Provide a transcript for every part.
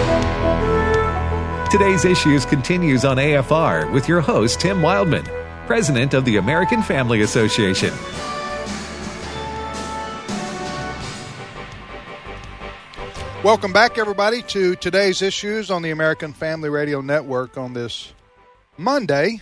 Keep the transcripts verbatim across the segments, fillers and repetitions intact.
Today's Issues continues on A F R with your host, Tim Wildman, President of the American Family Association. Welcome back, everybody, to Today's Issues on the American Family Radio Network on this Monday,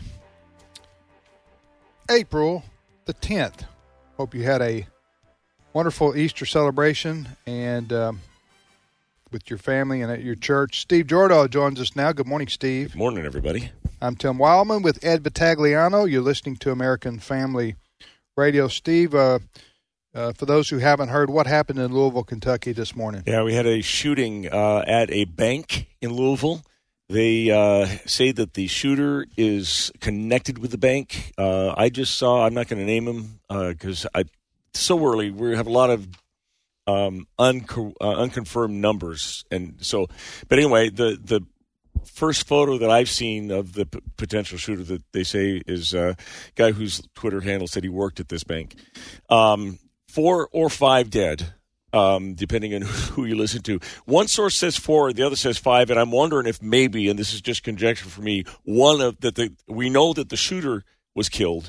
April the tenth. Hope you had a wonderful Easter celebration and um, with your family and at your church. Steve Jordahl joins us now. Good morning, Steve. Good morning, everybody. I'm Tim Wildman with Ed Vitagliano. You're listening to American Family Radio. Steve, uh, uh, for those who haven't heard, what happened in Louisville, Kentucky this morning? Yeah, we had a shooting uh, at a bank in Louisville. They uh, say that the shooter is connected with the bank. Uh, I just saw, I'm not going to name him because uh, I so early. We have a lot of um, unco- uh, unconfirmed numbers. and so. But anyway, the, the first photo that I've seen of the p- potential shooter that they say is a guy whose Twitter handle said he worked at this bank. Um, four or five dead. Um, depending on who you listen to. One source says four, the other says five, and I'm wondering if maybe, and this is just conjecture for me, one of that the we know that the shooter was killed.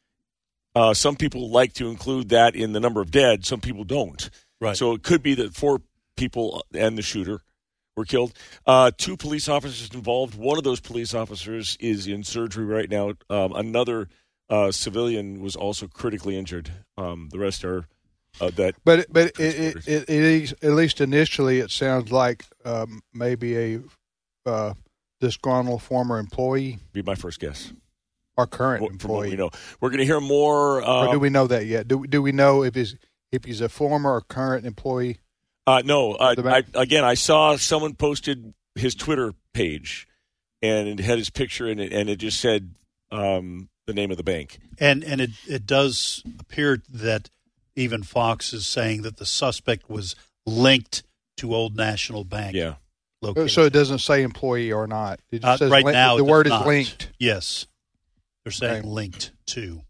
Uh, some people like to include that in the number of dead. Some people don't. Right. So it could be that four people and the shooter were killed. Uh, two police officers involved. One of those police officers is in surgery right now. Um, another uh, civilian was also critically injured. Um, the rest are. Uh, that but but it, it, it, it is, at least initially, it sounds like um, maybe a uh, disgruntled former employee. Be my first guess. Our current well, employee. From what we know, we're going to hear more. Uh, or do we know that yet? Do do we know if he's if he's a former or current employee? Uh, no. Uh, I, again, I saw someone posted his Twitter page, and it had his picture in it, and it just said um, the name of the bank. And and it it does appear that. Even Fox is saying that the suspect was linked to Old National Bank. Yeah. Location. So it doesn't say employee or not. It just uh, says right link, now, the it word does is not. linked. Yes, they're saying okay. linked to.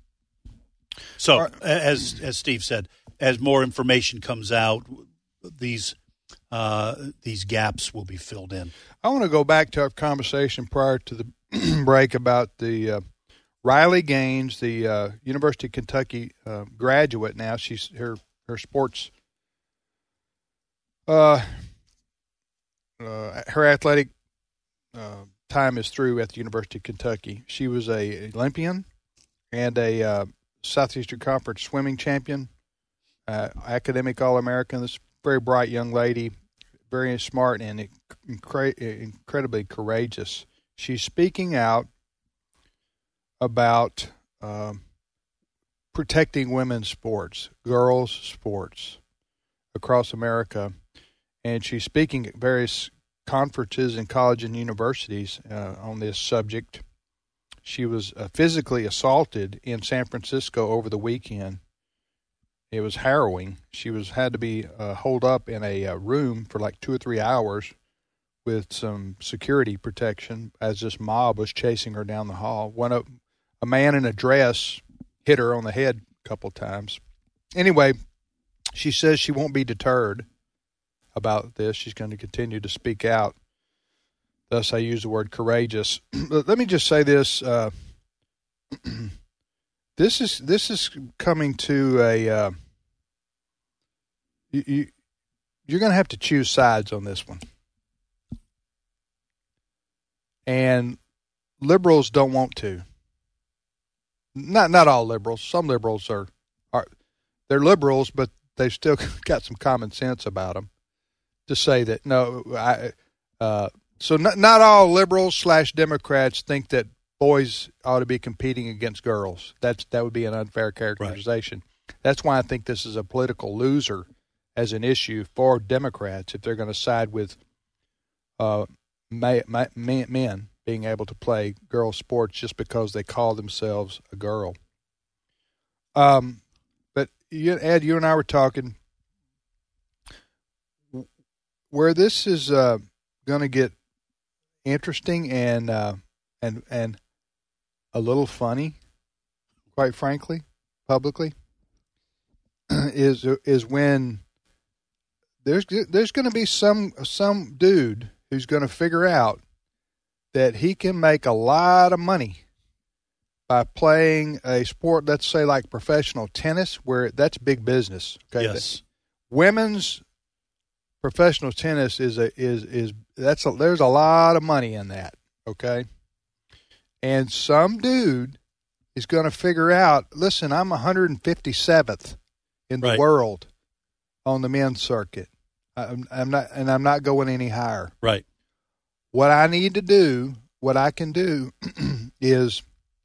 So right. as as Steve said, as more information comes out, these uh, these gaps will be filled in. I want to go back to our conversation prior to the break about the. Uh, Riley Gaines, the uh, University of Kentucky uh, graduate now, she's her her sports, uh, uh, her athletic uh, time is through at the University of Kentucky. She was a Olympian and a uh, Southeastern Conference swimming champion, uh, academic All-American. This very bright young lady, very smart and incre- incredibly courageous. She's speaking out about um, protecting women's sports, girls' sports across America. And she's speaking at various conferences in college and universities uh, on this subject. She was uh, physically assaulted in San Francisco over the weekend. It was harrowing. She was had to be uh, holed up in a uh, room for like two or three hours with some security protection as this mob was chasing her down the hall. One of A man in a dress hit her on the head a couple times. Anyway, she says she won't be deterred about this. She's going to continue to speak out. Thus, I use the word courageous. Let me just say this: uh, this is this is coming to a. Uh, you, you you're going to have to choose sides on this one, and liberals don't want to. Not not all liberals. Some liberals are, are they're liberals, but they've still got some common sense about them. To say that no, I uh, so not not all liberals slash Democrats think that boys ought to be competing against girls. That's that would be an unfair characterization. Right. That's why I think this is a political loser as an issue for Democrats if they're going to side with uh, may, may, men being able to play girls' sports just because they call themselves a girl. Um, but you, Ed, you and I were talking where this is uh, going to get interesting and uh, and and a little funny, quite frankly, publicly, is is when there's there's going to be some some dude who's going to figure out that he can make a lot of money by playing a sport, let's say like professional tennis, where that's big business. Okay, yes. Women's professional tennis is a is is that's a, there's a lot of money in that. Okay, and some dude is going to figure out. Listen, I'm one hundred fifty-seventh in the right. world on the men's circuit. I'm, I'm not, and I'm not going any higher. Right. What I need to do, what I can do, is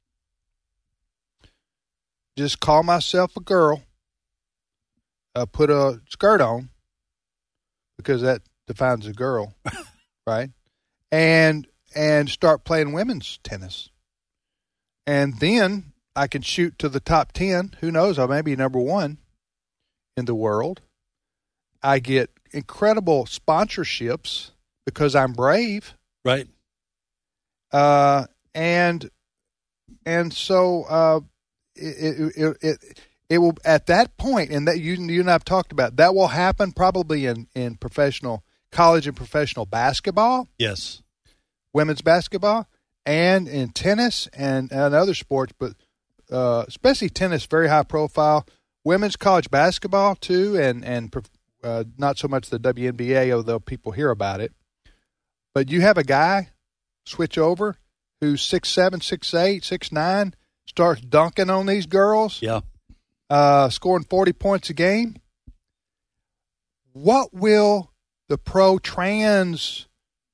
just call myself a girl, uh, put a skirt on, because that defines a girl, right? And and start playing women's tennis. And then I can shoot to the top ten. Who knows? I may be number one in the world. I get incredible sponsorships because I'm brave. Right. Uh, and and so uh, it, it it it will at that point, and that you you and I've talked about, that will happen probably in, in professional college and professional basketball. Yes. Women's basketball and in tennis and, and other sports, but uh, especially tennis, very high profile. Women's college basketball too, and and uh, not so much the W N B A, although people hear about it. But you have a guy switch over who's six seven, six eight, six nine, starts dunking on these girls. Yeah. Uh, scoring forty points a game. What will the pro trans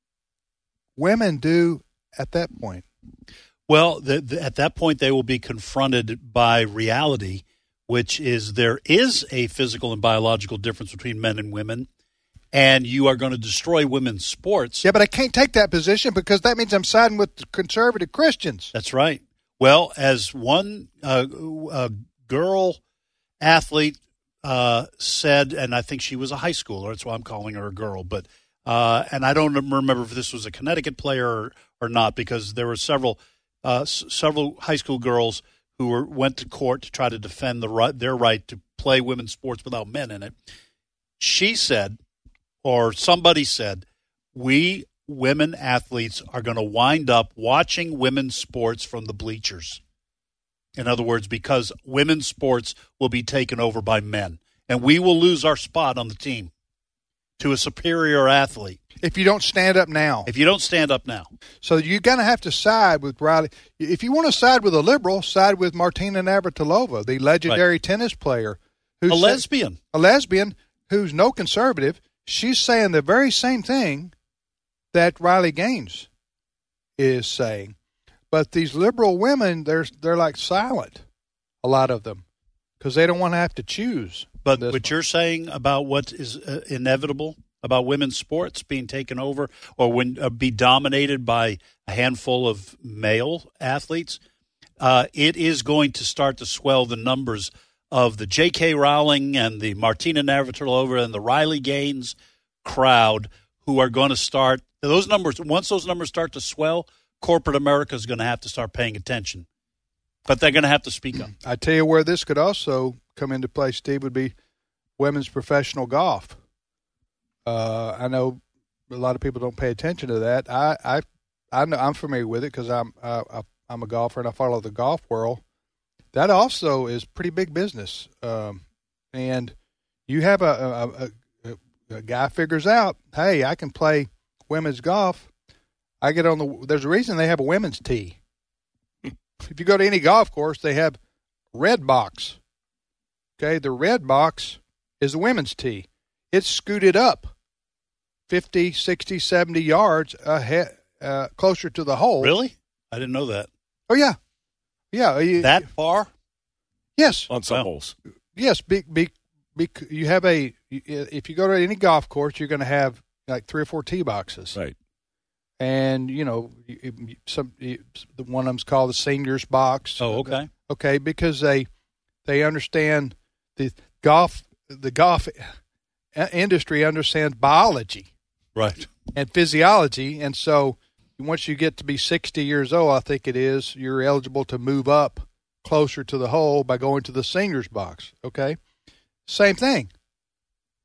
women do at that point? Well, the, the, at that point, they will be confronted by reality, which is there is a physical and biological difference between men and women, and you are going to destroy women's sports. Yeah, but I can't take that position because that means I'm siding with the conservative Christians. That's right. Well, as one uh, uh, girl athlete uh, said, and I think she was a high schooler, that's why I'm calling her a girl, but uh, and I don't remember if this was a Connecticut player or, or not, because there were several uh, s- several high school girls who were went to court to try to defend the right, their right to play women's sports without men in it. She said, or somebody said, we women athletes are going to wind up watching women's sports from the bleachers. In other words, because women's sports will be taken over by men, and we will lose our spot on the team to a superior athlete. If you don't stand up now. If you don't stand up now. So you're going to have to side with Riley. If you want to side with a liberal, side with Martina Navratilova, the legendary right. tennis player. Who's a lesbian. A lesbian who's no conservative. She's saying the very same thing that Riley Gaines is saying. But these liberal women, they're, they're like silent, a lot of them, because they don't want to have to choose. But what one. You're saying about what is uh, inevitable about women's sports being taken over or when uh, be dominated by a handful of male athletes, uh, it is going to start to swell the numbers of the J K. Rowling and the Martina Navratilova and the Riley Gaines crowd who are going to start – those numbers. Once those numbers start to swell, corporate America is going to have to start paying attention. But they're going to have to speak up. I tell you where this could also come into play, Steve, would be women's professional golf. Uh, I know a lot of people don't pay attention to that. I I, I know I'm familiar with it because I'm uh, I'm a golfer and I follow the golf world. That also is pretty big business. Um, and you have a a, a a guy figures out, hey, I can play women's golf. I get on the. There's a reason they have a women's tee. If you go to any golf course, they have red box. Okay, the red box is the women's tee. It's scooted up fifty, sixty, seventy yards ahead, uh, closer to the hole. Really? I didn't know that. Oh, yeah. Yeah. You, that far? Yes. On some wow. holes. Yes. Be, be, be, you have a, if you go to any golf course, you're going to have like three or four tee boxes. Right. And, you know, some one of them's called the seniors box. Oh, okay. Okay, because they they understand the golf the golf industry understands biology. Right. And physiology. And so once you get to be sixty years old, I think it is, you're eligible to move up closer to the hole by going to the seniors box. Okay? Same thing.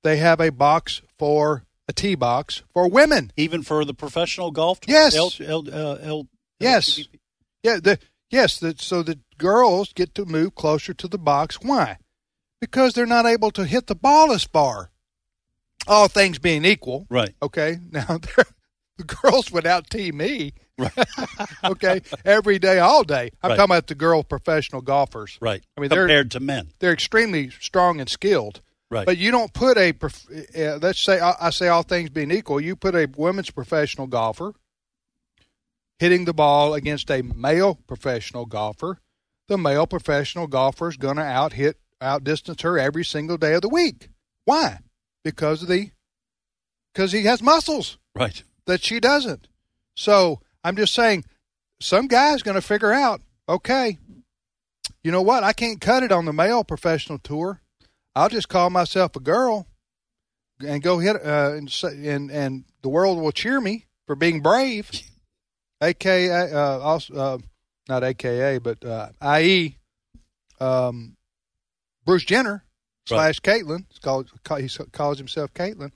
they have a box for a tee box for women. Even for the professional golf? Yes. L, L, uh, L, yes. L T V P? Yeah. The, yes. The, so the girls get to move closer to the box. Why? Because they're not able to hit the ball as far. All things being equal. Right. Okay. Now, the girls would out-tee me. Right. Okay. Every day, all day. I'm right. talking about the girl professional golfers. Right. I mean, compared to men. They're extremely strong and skilled. Right. But you don't put a, uh, let's say, I, I say all things being equal, you put a women's professional golfer hitting the ball against a male professional golfer, the male professional golfer is going to out-hit, out-distance her every single day of the week. Why? Because of the, because he has muscles. Right. That she doesn't. So I'm just saying, some guy's going to figure out, okay, you know what? I can't cut it on the male professional tour. I'll just call myself a girl and go hit, uh, and, and and the world will cheer me for being brave. A K A, uh, also, uh, not A K A, but uh, that is, um, Bruce Jenner slash Caitlyn. It's called, he calls himself Caitlyn.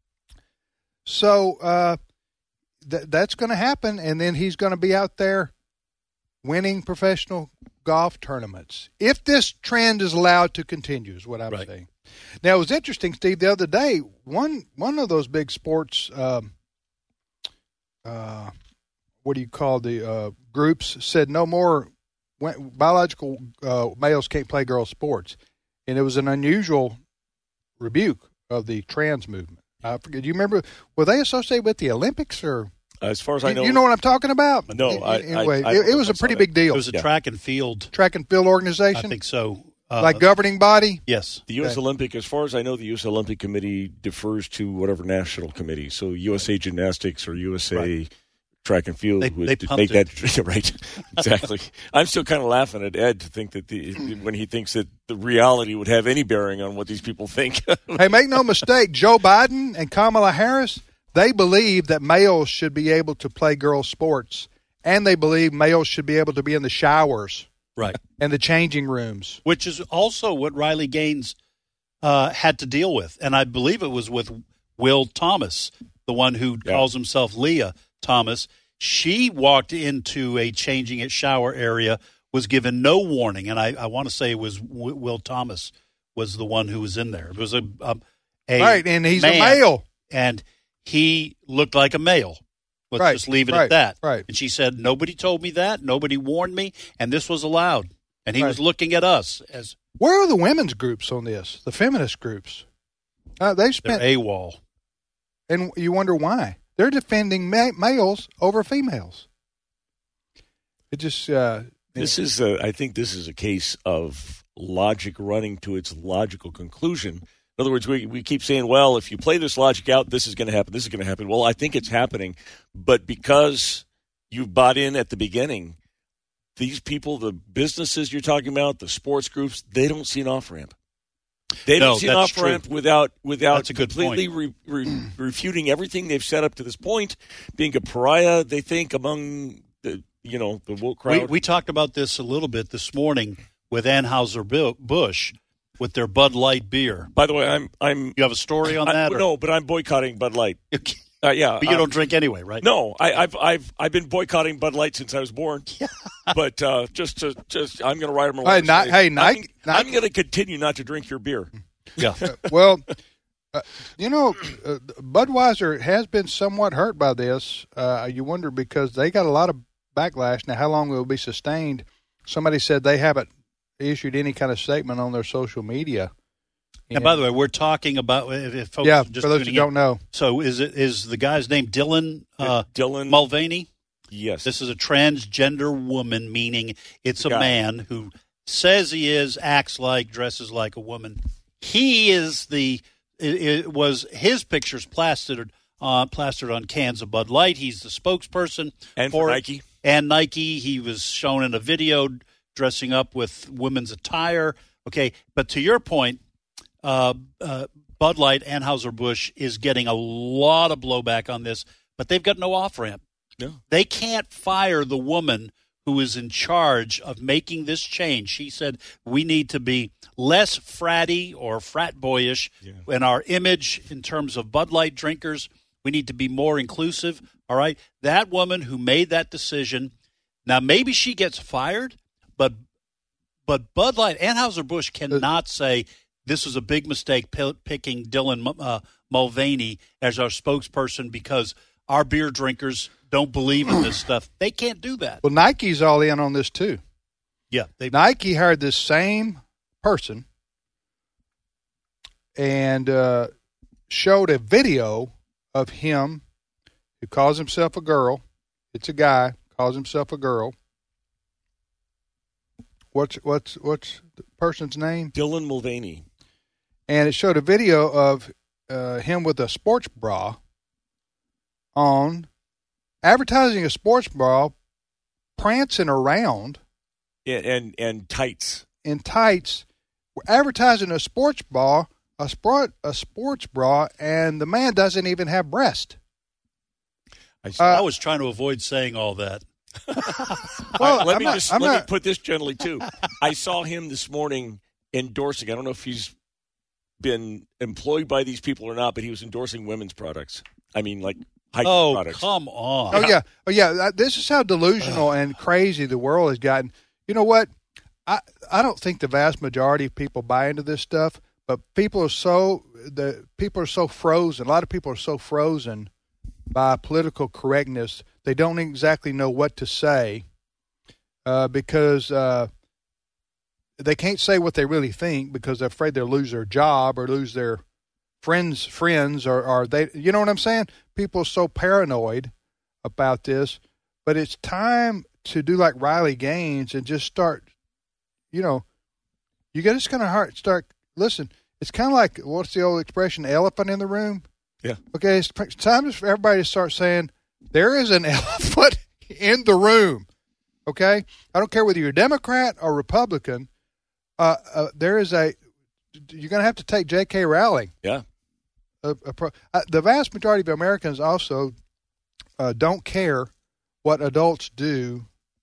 So uh, th- that's going to happen, and then he's going to be out there winning professional golf tournaments. If this trend is allowed to continue, is what I'm right. saying. Now, it was interesting, Steve, the other day, one one of those big sports, um, uh, what do you call the uh, groups, said no more biological uh, males can't play girls' sports. And it was an unusual rebuke of the trans movement. I forget. Do you remember, were they associated with the Olympics or? As far as I know. You know what I'm talking about? No, I, anyway, I, I, it, it was a pretty big deal. It was a yeah. track and field. Track and field organization? I think so. Uh, like governing body? Yes. The U S Okay. Olympic, as far as I know, the U S Olympic Committee defers to whatever national committee. So U S A Gymnastics or U S A right. Track and Field they, would they make it. that right. Exactly. I'm still kind of laughing at Ed to think that the when he thinks that the reality would have any bearing on what these people think. Hey, make no mistake, Joe Biden and Kamala Harris, they believe that males should be able to play girls' sports, and they believe males should be able to be in the showers. Right. And the changing rooms. Which is also what Riley Gaines uh, had to deal with. And I believe it was with Will Thomas, the one who yeah. calls himself Leah Thomas. She walked into a changing it shower area, was given no warning. And I, I want to say it was w- Will Thomas was the one who was in there. It was a, a, a Right, and he's man, a male. And he looked like a male. Let's right, just leave it right, at that. Right. And she said, nobody told me that. Nobody warned me. And this was allowed. And he right. was looking at us as where are the women's groups on this? The feminist groups. Uh, they spent they're AWOL. And you wonder why. They're defending ma- males over females. It just uh, This is, a, I think, this is a case of logic running to its logical conclusion. In other words, we we keep saying, well, if you play this logic out, this is going to happen, this is going to happen. Well, I think it's happening, but because you've bought in at the beginning, these people, the businesses you're talking about, the sports groups, they don't see an off-ramp. They don't no, see an off-ramp true. without without that's a good completely re, re, refuting everything they've set up to this point, being a pariah, they think, among the you know the woke crowd. We, we talked about this a little bit this morning with Anheuser-Busch with their Bud Light beer. By the way, I'm I'm You have a story on I, that? no, but I'm boycotting Bud Light. Uh, yeah, but you um, don't drink anyway, right? No, I, I've I've I've been boycotting Bud Light since I was born. But uh, just to just I'm going to write them a Hey, Ni- hey, Nike- I'm, Nike- I'm going to continue not to drink your beer. Yeah. well, uh, you know, uh, Budweiser has been somewhat hurt by this. Uh, you wonder because they got a lot of backlash. Now, how long it will be sustained? Somebody said they haven't issued any kind of statement on their social media. And by the way, we're talking about if, if folks yeah, are just for those who tuning don't in. know. So is it is the guy's name Dylan uh, Dylan Mulvaney? Yes. This is a transgender woman, meaning it's a Guy. man who says he is, acts like, dresses like a woman. He is the it, it was his pictures plastered uh, plastered on cans of Bud Light. He's the spokesperson And for Nike. And Nike. He was shown in a video dressing up with women's attire. Okay, but to your point, uh, uh, Bud Light, Anheuser-Busch is getting a lot of blowback on this, but they've got no off-ramp. No. They can't fire the woman who is in charge of making this change. She said we need to be less fratty or frat boyish yeah. in our image in terms of Bud Light drinkers. We need to be more inclusive. All right. That woman who made that decision, now maybe she gets fired, but but Bud Light, Anheuser-Busch cannot say this was a big mistake p- picking Dylan uh, Mulvaney as our spokesperson because our beer drinkers don't believe in this stuff. They can't do that. Well, Nike's all in on this too. Yeah. They, Nike hired this same person and uh, showed a video of him who calls himself a girl. It's a guy, calls himself a girl. What's what's what's the person's name? Dylan Mulvaney. And it showed a video of uh, him with a sports bra on, advertising a sports bra, prancing around. Yeah, and, and tights. In tights. We're advertising a sports bra, a sport, a sports bra, and the man doesn't even have breast. I, uh, I was trying to avoid saying all that. well, let I'm me not, just I'm let not. me put this gently too. I saw him this morning endorsing. I don't know if he's been employed by these people or not, but he was endorsing women's products. I mean, like hiking oh, products. come on! Oh yeah, oh yeah. This is how delusional and crazy the world has gotten. You know what? I I don't think the vast majority of people buy into this stuff, but people are so the people are so frozen. A lot of people are so frozen by political correctness. They don't exactly know what to say uh, because uh, they can't say what they really think because they're afraid they'll lose their job or lose their friends, friends, or, or they. You know what I'm saying? People are so paranoid about this, but it's time to do like Riley Gaines and just start. You know, you got just kind of start. Listen, it's kind of like what's the old expression? Elephant in the room. Yeah. Okay, it's time for everybody to start saying there is an elephant in the room. Okay, I don't care whether you're a Democrat or Republican. Uh, uh, there is a. You're going to have to take J K. Rowling. Yeah. A, a pro, uh, the vast majority of Americans also uh, don't care what adults do.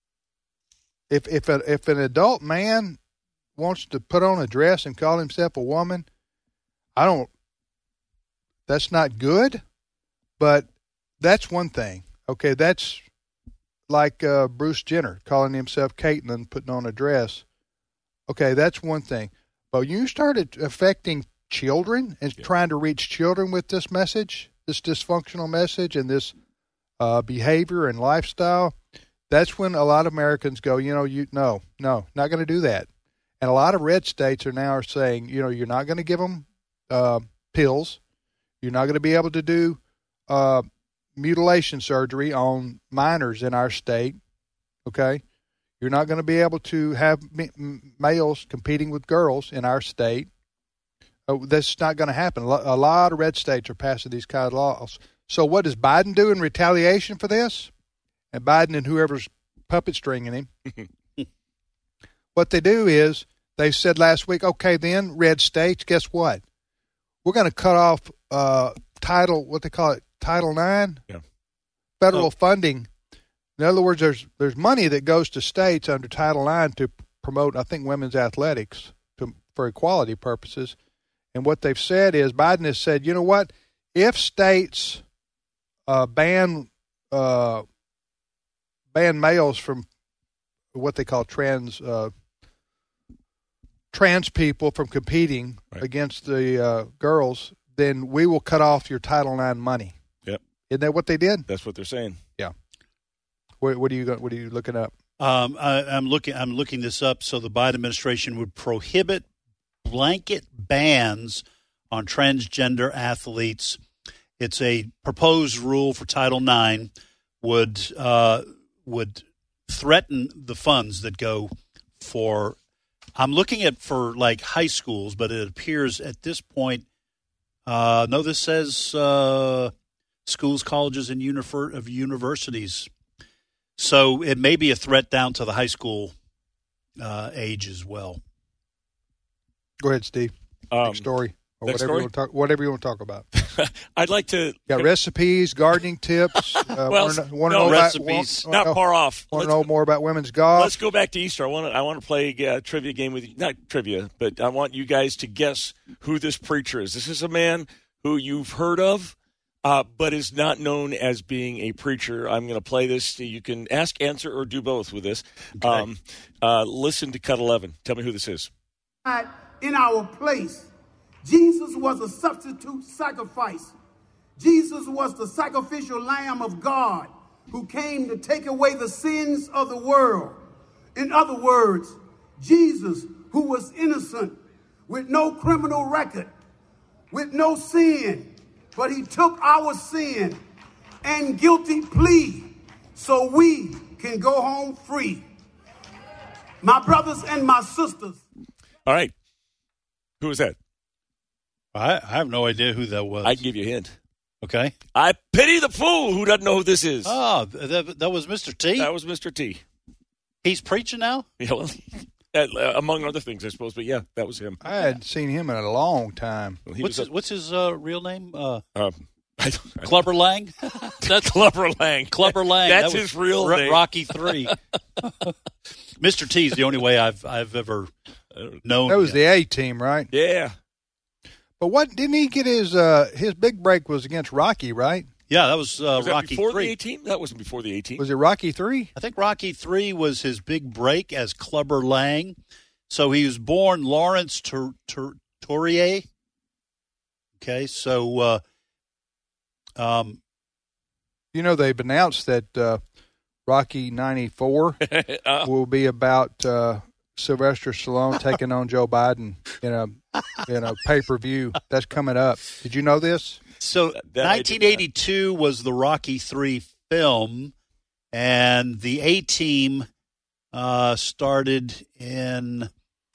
If if a, if an adult man wants to put on a dress and call himself a woman, I don't. That's not good, but that's one thing. Okay, that's like uh, Bruce Jenner calling himself Caitlyn, putting on a dress. Okay, that's one thing. But you started affecting children and yeah. trying to reach children with this message, this dysfunctional message and this uh, behavior and lifestyle, that's when a lot of Americans go, you know, you no, no, not going to do that. And a lot of red states are now saying, you know, you're not going to give them uh, pills. You're not going to be able to do uh, mutilation surgery on minors in our state, okay? You're not going to be able to have m- males competing with girls in our state. Uh, that's not going to happen. A lot of red states are passing these kind of laws. So what does Biden do in retaliation for this? And Biden and whoever's puppet stringing him, what they do is they said last week, okay, then red states, guess what? We're going to cut off uh, title, what they call it, Title nine, yeah. federal oh. funding. In other words, there's there's money that goes to states under Title nine to promote, I think, women's athletics to, for equality purposes. And what they've said is Biden has said, you know what, if states uh, ban uh, ban males from what they call trans uh, trans people from competing right. against the uh, girls, then we will cut off your Title nine money. Yep. Isn't that what they did? That's what they're saying. Yeah. What, what are you What are you looking up? Um, I, I'm looking. I'm looking this up. So the Biden administration would prohibit blanket bans on transgender athletes. It's a proposed rule for Title nine would uh, would threaten the funds that go for. I'm looking at for like high schools, but it appears at this point. Uh, no, this says uh, schools, colleges, and univer- of universities. So it may be a threat down to the high school uh, age as well. Go ahead, Steve. Um, Next story. or Next whatever story? you want to talk. Whatever you want to talk about. I'd like to. Got recipes, gardening tips. Uh, Well, want to know, no, know recipes. About, want, Not far off. Want to Let's- know more about women's golf? Let's go back to Easter. I want to. I want to play a trivia game with you. Not trivia, but I want you guys to guess who this preacher is. This is a man who you've heard of, uh, but is not known as being a preacher. I'm going to play this. You can ask, answer, or do both with this. Okay. Um, uh, listen to cut eleven. Tell me who this is. In our place, Jesus was a substitute sacrifice. Jesus was the sacrificial Lamb of God who came to take away the sins of the world. In other words, Jesus, who was innocent, with no criminal record, with no sin, but he took our sin and guilty plea so we can go home free. My brothers and my sisters. All right. Who is that? I, I have no idea who that was. I can give you a hint. Okay. I pity the fool who doesn't know who this is. Oh, that, that was Mister T. That was Mister T. He's preaching now? Yeah, well, that, uh, among other things, I suppose. But yeah, that was him. I hadn't seen him in a long time. He What's was his, what's his uh, real name? Uh, a, um, I don't, I don't- Clubber Lang? That's Clubber Lang. Clubber Lang. That's That was his real Ro- name. Rocky three. Mister T is the only way I've I've ever known. That was him. the A team, right? Yeah. But what didn't he get his uh, his big break was against Rocky, right? Yeah, that was, uh, Was that Rocky before three. the A-team? That wasn't before the A-team. Was it Rocky three? I think Rocky three was his big break as Clubber Lang. So he was born Lawrence Tur- Tur- Tourier. Okay, so uh, um, You know, they've announced that uh, Rocky ninety-four uh, will be about uh, Sylvester Stallone taking on Joe Biden in a in a pay per view that's coming up. Did you know this? so That I did nineteen eighty-two was the Rocky three film, and the A-Team uh, started in,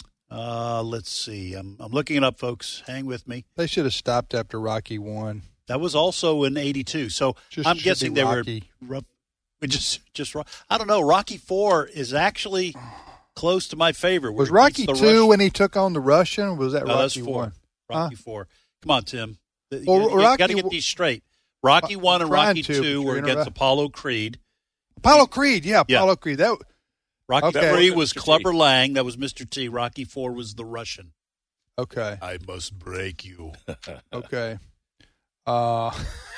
uh, let's see, I'm, I'm looking it up, folks. Hang with me. They should have stopped after Rocky one. That was also in eighty-two. So Just I'm should guessing be they Rocky. were rough, just just ro- I don't know. Rocky four is actually close to my favorite. Was where he Rocky beats two the Russian. when he took on the Russian? Or was that No, that's Rocky four. one? Rocky four. Come on, Tim. You, Well, you Rocky got to get w- these straight. Rocky I'm one and trying Rocky to, but two you're were against interrupt- Apollo Creed. Apollo Creed, yeah, Yeah. Apollo Creed. That Rocky Okay. three That was was Mister T. Clubber Lang. That was Mister T. Rocky four was the Russian. okay, I must break you. okay. Uh,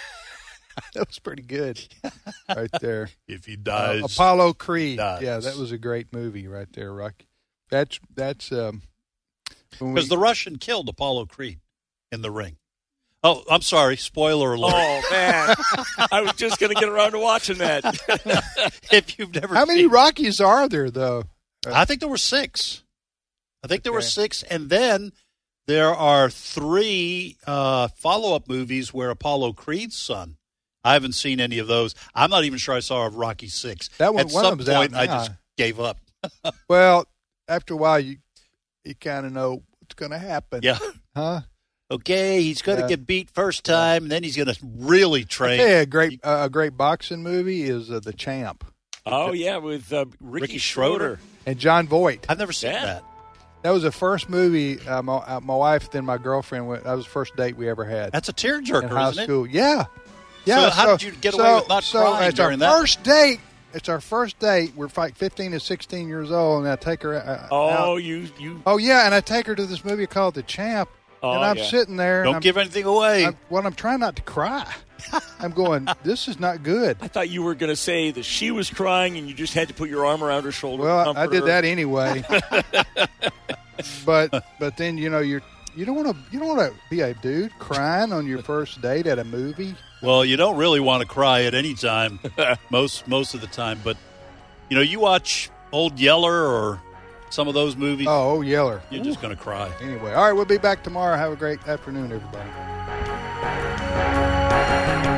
that was pretty good, right there. If he Uh, dies, Apollo Creed, dies. yeah, that was a great movie right there, Rocky. That's that's um, when we- because the Russian killed Apollo Creed in the ring. Oh, I'm sorry. Spoiler alert. oh, man. I was just going to get around to watching that. If you've never how many seen- Rockies are there though? I think there were six. I think there were Okay. six, and then there are three uh, follow-up movies where Apollo Creed's son. I haven't seen any of those. I'm not even sure I saw Rocky Six. That one- At one of some them's out point, I now. just gave up. Well, after a while, you you kind of know what's going to happen. Yeah. huh? Okay, he's going to Yeah. get beat first time, and then he's going to really train. Hey, a great uh, a great boxing movie is uh, The Champ Oh, yeah, with uh, Ricky, Ricky Schroeder. Schroeder. and John Voight. I've never seen Yeah. that. That was the first movie uh, my, uh, my wife then my girlfriend went. That was the first date we ever had That's a in tearjerker, high isn't school. Yeah, yeah. So how did you get away so- with not so crying it's during our that? first date. It's our first date. We're like fifteen to sixteen years old, and I take her. Uh, Oh, out. you. you. Oh yeah, and I take her to this movie called The Champ, Oh, and I'm yeah. sitting there. it? and Don't I'm, give anything away. I'm, well, I'm trying not to cry. I'm going. This is not good. I thought you were going to say that she was crying and you just had to put your arm around her shoulder. Well, and I comfort did her. that anyway. but but then you know you're you don't want to you don't want to be a dude crying on your first date at a movie. Well, you don't really want to cry at any time, most most of the time. But you know, you watch Old Yeller or some of those movies, Oh, Yeller. you're just going to cry. Anyway, all right, we'll be back tomorrow. Have a great afternoon, everybody.